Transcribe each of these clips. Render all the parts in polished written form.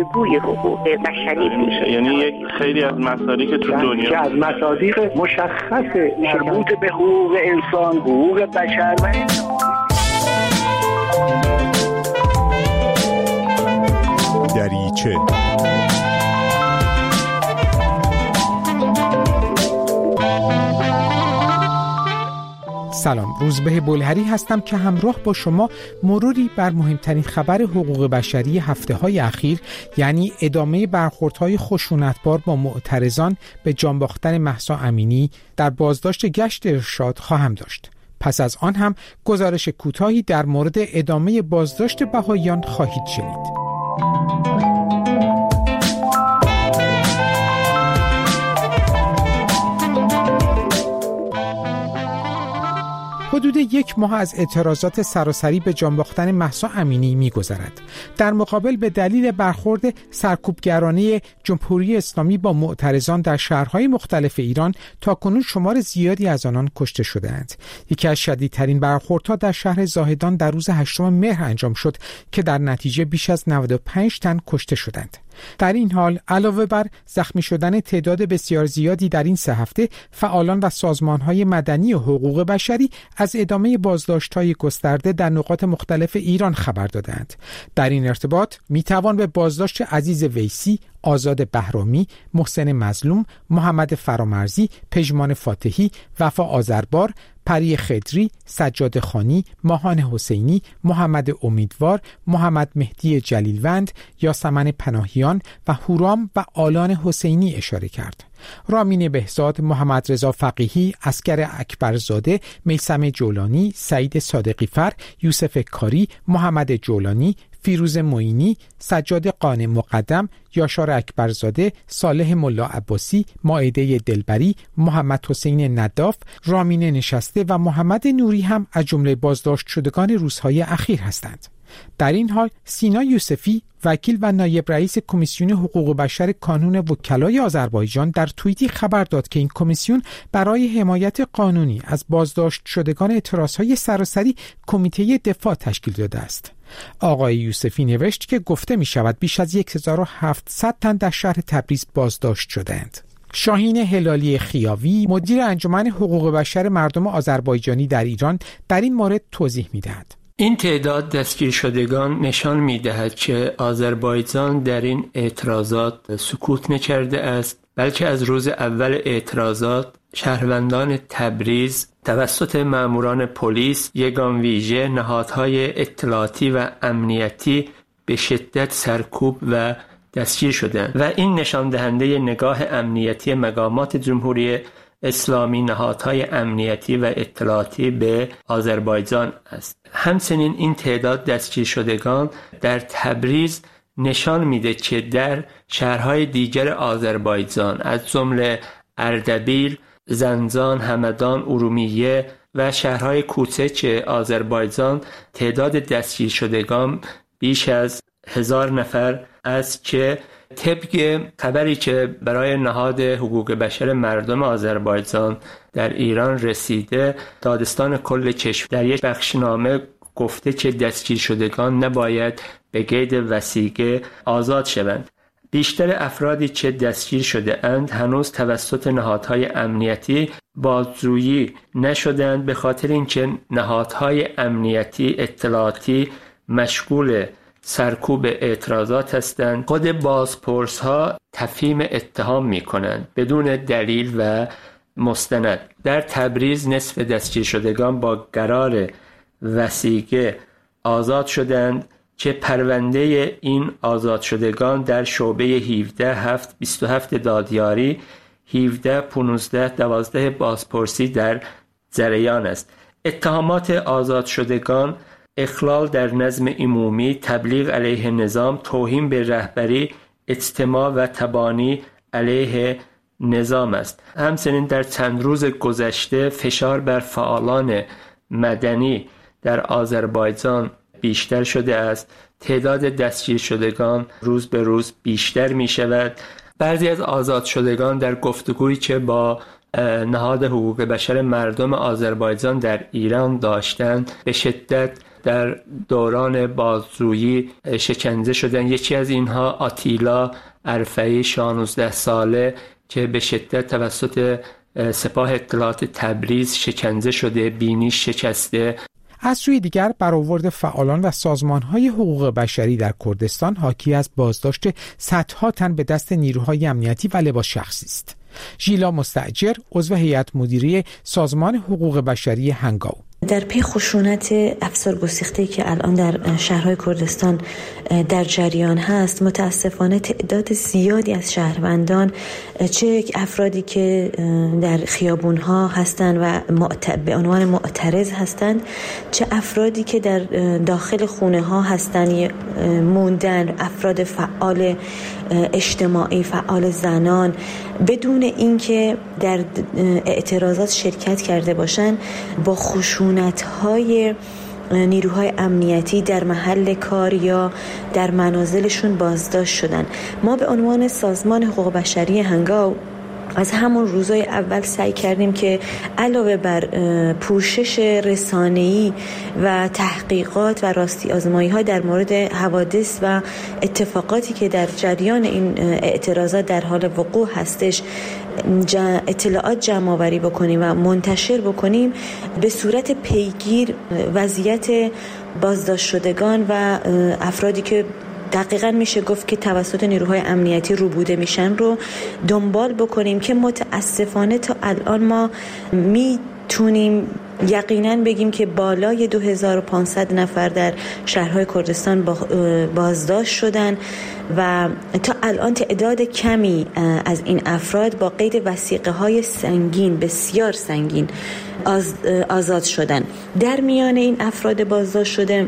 گفتگوی حقوق بشری میشه. یعنی یک خیلی از مسائلی که تو دنیا که از مصادیق مشخص مربوط به حقوق انسان، حقوق بشر و دریچه. سلام، روزبه بلهری هستم که همراه با شما مروری بر مهمترین خبر حقوق بشری هفته‌های اخیر، یعنی ادامه برخوردهای خشونتبار با معترضان به جان باختن مهسا امینی در بازداشت گشت ارشاد خواهم داشت. پس از آن هم گزارش کوتاهی در مورد ادامه بازداشت بهائیان خواهید شنید. حدود 1 ماه از اعتراضات سراسری به جان باختن مهسا امینی می‌گذرد. در مقابل به دلیل برخورد سرکوبگرانه جمهوری اسلامی با معترضان در شهرهای مختلف ایران تاکنون شمار زیادی از آنان کشته شده‌اند. یکی از شدیدترین برخوردها در شهر زاهدان در روز 8 مهر انجام شد که در نتیجه بیش از 95 تن کشته شدند. در این حال علاوه بر زخمی شدن تعداد بسیار زیادی در این 3 هفته، فعالان و سازمان‌های مدنی و حقوق بشری از ادامه بازداشت‌های گسترده در نقاط مختلف ایران خبر دادند. در این ارتباط میتوان به بازداشت عزیز ویسی، آزاد بهرامی، محسن مظلوم، محمد فرامرزی، پژمان فاتحی، وفا آذربار، پری خدری، سجاد خانی، ماهان حسینی، محمد امیدوار، محمد مهدی جلیلوند، یاسمن پناهیان و هورام و آلان حسینی اشاره کرد. رامین بهزاد، محمد رضا فقیهی، اسکر اکبرزاده، میثم جولانی، سعید صادقی فر، یوسف کاری، محمد جولانی، فیروز معینی، سجاد قانع مقدم، یاشار اکبرزاده، صالح ملا عباسی، مائده دلبری، محمد حسین نداف، رامین نشسته و محمد نوری هم از جمله بازداشت شدگان روزهای اخیر هستند. در این حال سینا یوسفی، وکیل و نایب رئیس کمیسیون حقوق بشر کانون وکلای آذربایجان، در توییتی خبر داد که این کمیسیون برای حمایت قانونی از بازداشت شدگان اعتراضهای سراسری کمیته دفاع تشکیل داده است. آقای یوسفی نوشت که گفته می شود بیش از 1700 تن در شهر تبریز بازداشت شدند. شاهین هلالی خیاوی، مدیر انجمن حقوق بشر مردم آذربایجانی در ایران، در این مورد توضیح می دهد. این تعداد دستگیر شدگان نشان می دهد که آذربایجان در این اعتراضات سکوت نکرده است، بلکه از روز اول اعتراضات شهروندان تبریز توسط ماموران پلیس، یگان ویژه، نهادهای اطلاعاتی و امنیتی به شدت سرکوب و دستگیر شدند و این نشان دهنده نگاه امنیتی مقامات جمهوری اسلامی، نهادهای امنیتی و اطلاعاتی به آذربایجان است. همچنین این تعداد دستگیر شدگان در تبریز نشان میده که در شهرهای دیگر آذربایجان از جمله اردبیل، زنجان، همدان، ارومیه و شهرهای کوچک آذربایجان تعداد دستگیر شدگان بیش از 1000 نفر است که طبق خبری که برای نهاد حقوق بشر مردم آذربایجان در ایران رسیده، دادستان کل کشور در یک بخشنامه گفته که دستگیر شدگان نباید به قید وثیقه آزاد شوند. بیشتر افرادی که دستگیر شده اند هنوز توسط نهادهای امنیتی بازجویی نشدند، به خاطر اینکه نهادهای امنیتی اطلاعاتی مشغول سرکوب اعتراضات هستند. خود بازپرس ها تفهیم اتهام می کنند بدون دلیل و مستند. در تبریز نصف دستگیر شدگان با قرار وثیقه آزاد شدند که پرونده این آزاد شدگان در شعبه 17/7/27 دادیاری 17/15/12 بازپرسی در جریان است. اتهامات آزاد شدگان اخلال در نظم عمومی، تبلیغ علیه نظام، توهین به رهبری، اجتماع و تبانی علیه نظام است. همچنین در چند روز گذشته فشار بر فعالان مدنی در آذربایجان بیشتر شده است. تعداد دستگیر شدگان روز به روز بیشتر می شود. بعضی از آزاد شدگان در گفتگویی که با نهاد حقوق بشر مردم آذربایجان در ایران داشتند به شدت در دوران بازجویی شکنجه شدن. یکی از اینها آتیلا ارفعی 16 ساله که به شدت توسط سپاه اطلاعات تبریز شکنجه شده، بینیش شکسته. از سوی دیگر برآورد فعالان و سازمان‌های حقوق بشری در کردستان حاکی از بازداشت صدها تن به دست نیروهای امنیتی و لباس شخصی است. ژیلا مستأجر، عضو هیئت مدیره سازمان حقوق بشری هنگاو: در پی خشونت افسار گسیخته‌ای که الان در شهرهای کردستان در جریان هست، متاسفانه تعداد زیادی از شهروندان، چه افرادی که در خیابون‌ها هستند و به عنوان معترض هستند، چه افرادی که در داخل خونه‌ها هستند موندن، افراد فعال اجتماعی، فعال زنان، بدون اینکه در اعتراضات شرکت کرده باشند، با خشونت‌های نیروهای امنیتی در محل کار یا در منازلشون بازداشت شدن. ما به عنوان سازمان حقوق بشری هنگاو از همون روزای اول سعی کردیم که علاوه بر پوشش رسانه‌ای و تحقیقات و راستی آزمایی‌ها در مورد حوادث و اتفاقاتی که در جریان این اعتراضات در حال وقوع هستش اطلاعات جمع آوری بکنیم و منتشر بکنیم، به صورت پیگیر وضعیت بازداشت شدگان و افرادی که دقیقاً میشه گفت که توسط نیروهای امنیتی روبوده میشن رو دنبال بکنیم، که متاسفانه تا الان ما میتونیم یقیناً بگیم که بالای 2500 نفر در شهرهای کردستان بازداشت شدن و تا الان تعداد کمی از این افراد با قید وثیقه‌های سنگین، بسیار سنگین، آزاد شدن. در میان این افراد بازداشت شده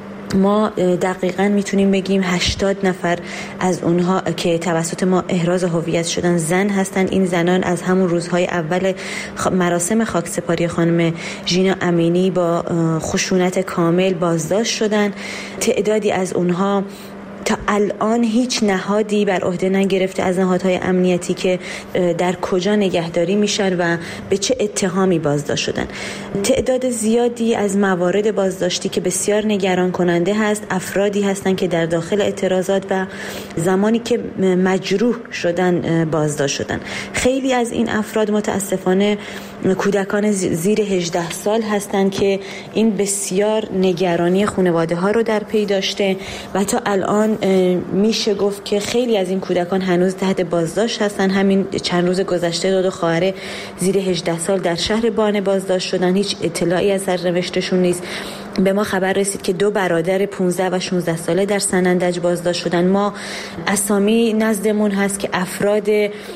ما دقیقاً میتونیم بگیم 80 نفر از اونها که توسط ما احراز هویت شدن زن هستند. این زنان از همون روزهای اول مراسم خاکسپاری خانم ژینا امینی با خشونت کامل بازداشت شدن. تعدادی از اونها تا الان هیچ نهادی بر عهده نگرفته از نهادهای امنیتی که در کجا نگهداری میشن و به چه اتهامی بازداشت شدن. تعداد زیادی از موارد بازداشتی که بسیار نگران کننده هست، افرادی هستند که در داخل اعتراضات و زمانی که مجروح شدن بازداشت شدن. خیلی از این افراد متاسفانه کودکان زیر 18 سال هستند که این بسیار نگرانی خانواده ها رو در پی داشته و تا الان میشه گفت که خیلی از این کودکان هنوز تحت بازداشت هستن. همین چند روز گذشته 2 خواهر زیر 18 سال در شهر بانه بازداشت شدن، هیچ اطلاعی از سرنوشتشون نیست. به ما خبر رسید که 2 برادر 15 و 16 ساله در سنندج بازداشت شدن. ما اسامی نزدمون هست که افراد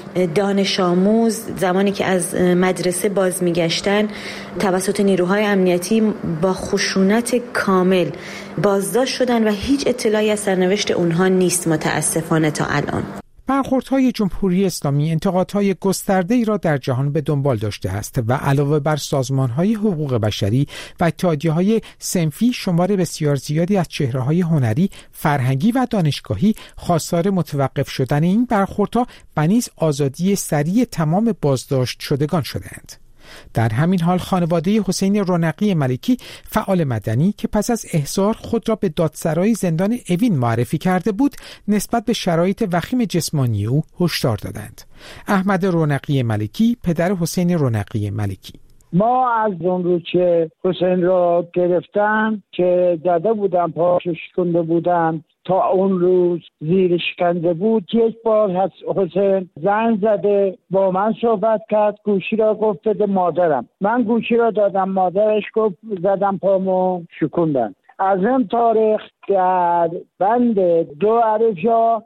دانش آموز زمانی که از مدرسه باز میگشتن توسط نیروهای امنیتی با خشونت کامل بازداشت شدن و هیچ اطلاعی از سرنوشت اونها نیست متاسفانه تا الان. برخوردهای جمهوری اسلامی انتقادهای گسترده‌ای را در جهان به دنبال داشته است و علاوه بر سازمان‌های حقوق بشری و اتحادیه‌های صنفی، شمار بسیار زیادی از چهره‌های هنری، فرهنگی و دانشگاهی خواستار متوقف شدن این برخوردها و نیز آزادی سریع تمام بازداشت شدگان شدند. در همین حال خانواده حسین رونقی ملکی، فعال مدنی که پس از احضار خود را به دادسرای زندان اوین معرفی کرده بود، نسبت به شرایط وخیم جسمانی او هشدار دادند. احمد رونقی ملکی، پدر حسین رونقی ملکی: ما از اون روز که حسین را گرفتن که زده بودن، پاشو شکنده بودن، تا اون روز زیر شکنجه بود، یک بار حسین زنگ زده با من صحبت کرد، گوشی را گفت بده مادرم. من گوشی را دادم، مادرش گفت زدم پامو شکندن. از این تاریخ در بند 2 ارجا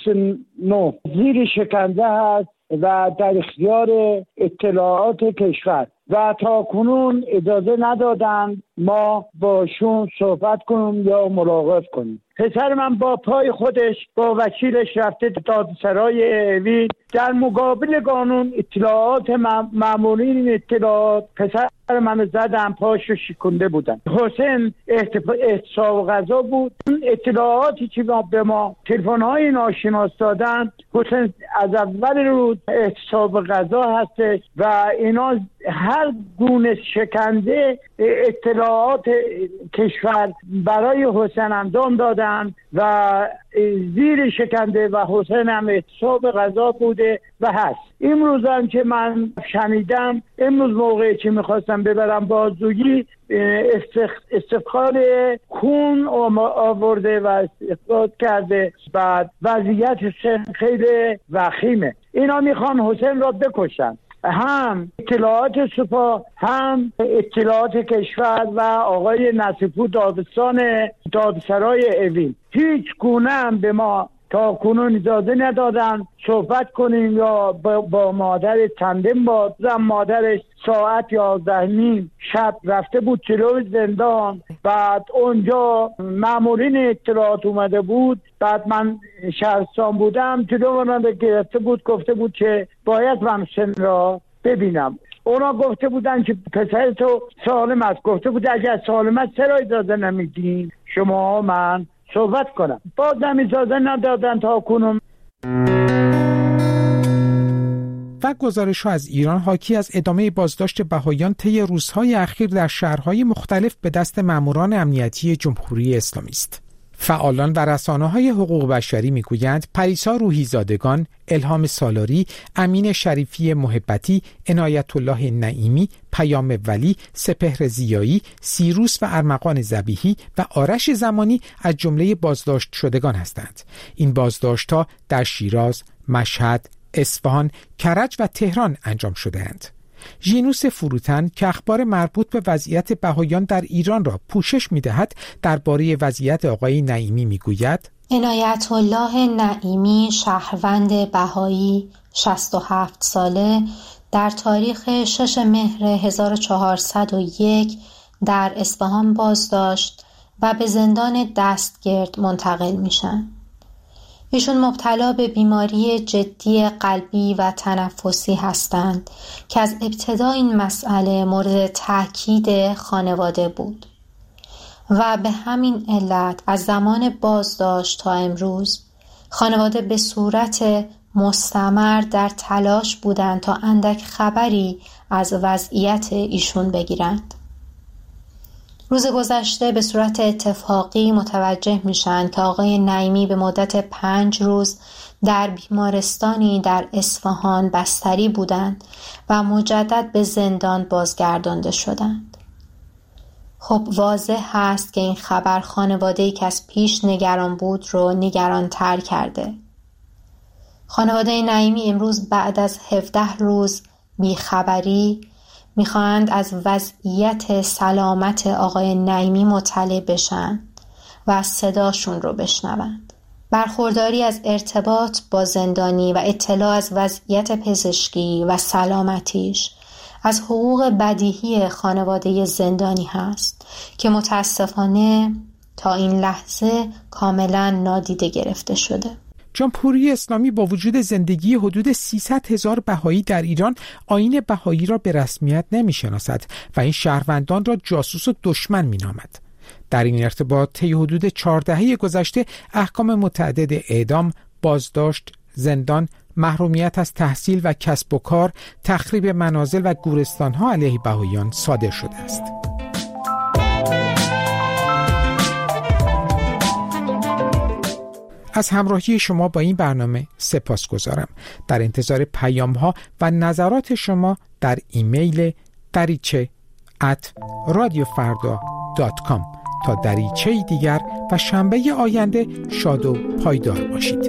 209 زیر شکنجه هست و در اختیار اطلاعات کشور و تا کنون اجازه ندادن ما باشون صحبت کنیم یا ملاقات کنیم. پسر من با پای خودش با وکیلش رفته دادسرای اوین، در مقابل قانون اطلاعات مامورین اطلاعات پسر من زدن، پاشو شکنده بودن. حسین احتساب غذا بود. اطلاعاتی که به ما تلفن‌های ناشناس دادن، حسین از اول روز احتساب غذا هست و اینا هر گونه شکنجه اطلاع اطلاعات کشور برای حسین انجام دادن و زیر شکنده و حسین هم اعتصاب غذا بوده و هست. امروز هم که من شنیدم، امروز موقعی که میخواستم ببرم بازجویی استفخار خون آورده و استفاد کرده. بعد وضعیت خیلی وخیمه. اینا میخوان حسین را بکشن. هم اطلاعات سپاه، هم اطلاعات کشور و آقای نصیرپور دادسرای اوین هیچ گونه هم به ما تا کنون اجازه ندادن صحبت کنیم یا با مادر تندم بازم. مادرش ساعت 11:30 شب رفته بود جلوی زندان. بعد اونجا مامورین اطلاعات اومده بود. بعد من شهرستان بودم، جلو من گرفته بود، گفته بود که باید من حسین را ببینم. اونا گفته بودن که پسر تو سالم است. گفته بود اگر سالم است چرا اجازه نمیدین شما من صحبت کنم؟ بازم اجازه ندادن تا کنم. و گزارش‌ها از ایران حاکی از ادامه بازداشت بهائیان طی روزهای اخیر در شهرهای مختلف به دست ماموران امنیتی جمهوری اسلامی است. فعالان و رسانه‌های حقوق بشری می‌گویند پریسا روحیزادگان، الهام سالاری، امین شریفی محبتی، عنایت الله نعیمی، پیام ولی، سپهر زیایی، سیروس و ارمغان ذبیحی و آرش زمانی از جمله بازداشت شدگان هستند. این بازداشت‌ها در شیراز، مشهد، اصفهان، کرج و تهران انجام شده‌اند. ژینوس فروتن که اخبار مربوط به وضعیت بهائیان در ایران را پوشش می‌دهد، درباره وضعیت آقای نعیمی می‌گوید: عنایت الله نعیمی، شهروند بهایی 67 ساله، در تاریخ 6 مهر 1401 در اصفهان بازداشت و به زندان دستگرد منتقل میشن. ایشون مبتلا به بیماری جدی قلبی و تنفسی هستند که از ابتدا این مسئله مورد تاکید خانواده بود و به همین علت از زمان بازداشت تا امروز خانواده به صورت مستمر در تلاش بودند تا اندک خبری از وضعیت ایشون بگیرند. روز گذشته به صورت اتفاقی متوجه میشن که آقای نعیمی به مدت 5 روز در بیمارستانی در اصفهان بستری بودند و مجدد به زندان بازگردانده شدند. خب واضح هست که این خبر خانواده‌ای که از پیش نگران بود رو نگران تر کرده. خانواده نعیمی امروز بعد از 17 روز بیخبری میخواهند از وضعیت سلامت آقای نعیمی مطلع بشن و از صداشون رو بشنوند. برخورداری از ارتباط با زندانی و اطلاع از وضعیت پزشکی و سلامتیش از حقوق بدیهی خانواده زندانی هست که متاسفانه تا این لحظه کاملا نادیده گرفته شده. جمهوری اسلامی با وجود زندگی حدود 300,000 بهایی در ایران آیین بهایی را به رسمیت نمی‌شناسد و این شهروندان را جاسوس و دشمن می‌نامد. در این ارتباط طی حدود 4 دهه گذشته احکام متعدد اعدام، بازداشت، زندان، محرومیت از تحصیل و کسب و کار، تخریب منازل و گورستان‌ها علیه بهاییان صادر شده است. از همراهی شما با این برنامه سپاسگزارم. در انتظار پیام‌ها و نظرات شما در ایمیل dariche@radiofarda.com. تا دریچه دیگر و شنبه آینده شاد و پایدار باشید.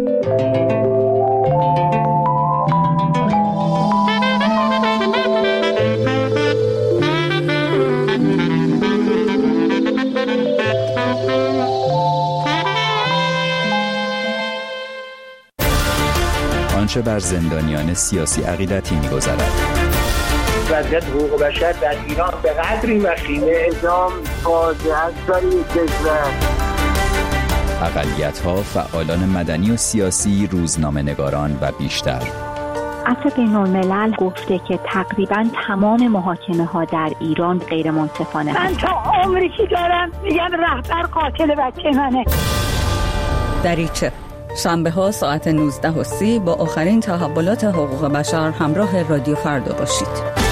آنچه بر زندانیان سیاسی عقیدتی می‌گذرد. وضعیت حقوق بشر در ایران به قدری وخیمه اعدام فاجعه است برای کشور. اقلیت‌ها، فعالان مدنی و سیاسی، روزنامه‌نگاران و بیشتر. عفو بین‌الملل گفته که تقریباً تمام محاکمه‌ها در ایران غیر منصفانه. من تا عمری که دارم میگم رهبر قاتل بچه منه. دریچه شنبه‌ها ساعت 19:30 با آخرین تحولات حقوق بشر همراه رادیو فردا باشید.